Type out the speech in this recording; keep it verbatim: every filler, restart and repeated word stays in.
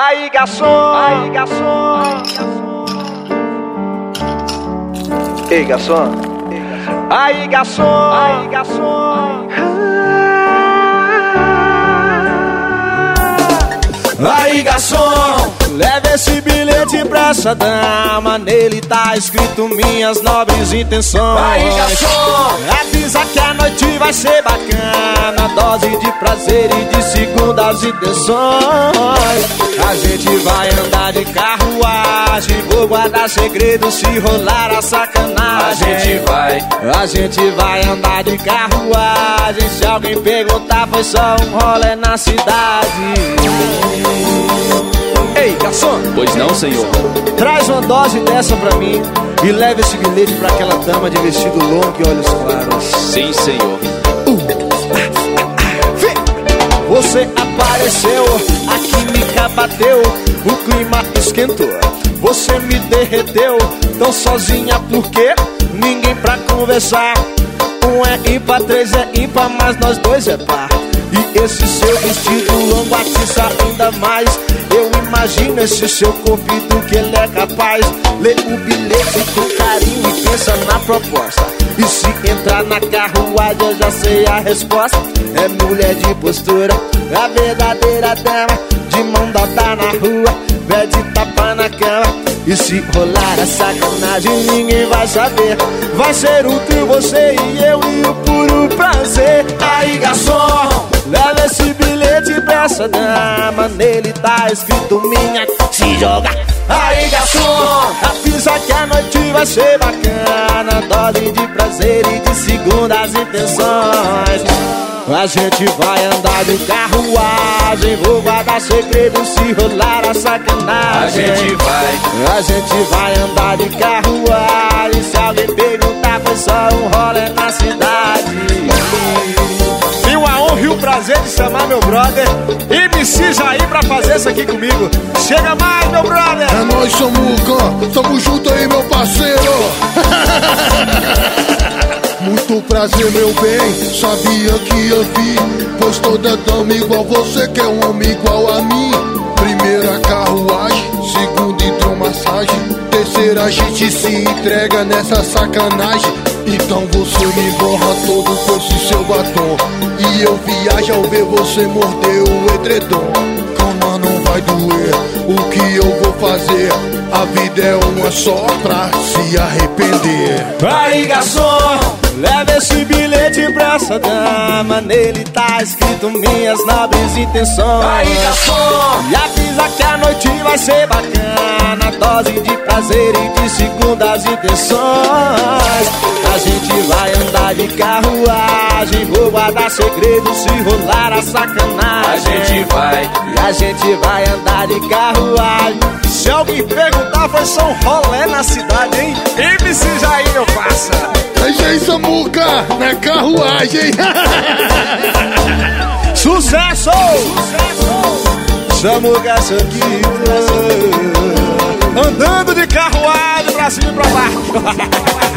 Aí, garçom, aí, garçom. Ei, garçom. Aí, garçom, aí, garçom. Aí, garçom, leva esse bilhete pra essa dama. Nele tá escrito minhas nobres intenções. Aí, garçom, avisa que a noite vai ser bacana, dose de prazer e de segundas intenções. A gente vai andar de carruagem, vou guardar segredo se rolar a sacanagem. A gente vai, a gente vai andar de carruagem. Se alguém perguntar, foi só um rolê na cidade. Ei, garçom. Pois não, senhor. Traz uma dose dessa pra mim e leva esse bilhete pra aquela dama de vestido longo e olhos claros. Sim, senhor. Você apareceu, a química bateu, o clima esquentou, você me derreteu. Tão sozinha porque ninguém pra conversar. Um é ímpar, três é ímpar, mas nós dois é par. E esse seu vestido longo atiça ainda mais. Eu imagino esse seu corpo e do que ele é capaz. Lê o bilhete com carinho e pensa na proposta. E se entrar na carruagem eu já sei a resposta. É mulher de postura, a verdadeira dama, de mão dada na rua, pede tapa na cama. E se rolar a sacanagem ninguém vai saber. Vai ser o trio, você e eu e o puro prazer. Aí, garçom, leva esse bilhete pra essa dama. Nele tá escrito minha, se joga. Aí, garçom, avisa que a noite vai ser bacana, dose de prazer e de segundas intenções. A gente vai andar de carruagem, vou guardar segredo se rolar a sacanagem. A gente vai, a gente vai andar de carruagem. Se alguém perguntar, foi só um rolê na cidade. Tenho a honra e o prazer de chamar meu brother M C Jair pra fazer isso aqui comigo. Chega mais, meu brother! É nóis, Samuca, tamo junto aí, meu parceiro. Muito prazer, meu bem, sabia que eu vi, pois toda dama igual você quer um homem igual a mim. Primeira carruagem, segunda hidromassagem, terceira a gente se entrega nessa sacanagem. Então você me borra todo com esse seu batom, e eu viajo ao ver você morder o edredom. Calma, não vai doer, o que eu vou fazer? A vida é uma só pra se arrepender. Aí, garçom, leva esse bilhete pra essa dama. Nele tá escrito minhas nobres intenções. Aí, garçom, e avisa que a noite vai ser bacana, dose de prazer e de segundas intenções. A gente vai andar de carruagem, vou guardar segredo se rolar a sacanagem. A gente vai, e a gente vai andar de carruagem. Se alguém perguntar, foi só um rolê na cidade, hein? M C Jair, eu faço. É isso aí, Samuca, na carruagem. Sucesso! Samuca Saquito, andando de carruagem pra cima e pra baixo.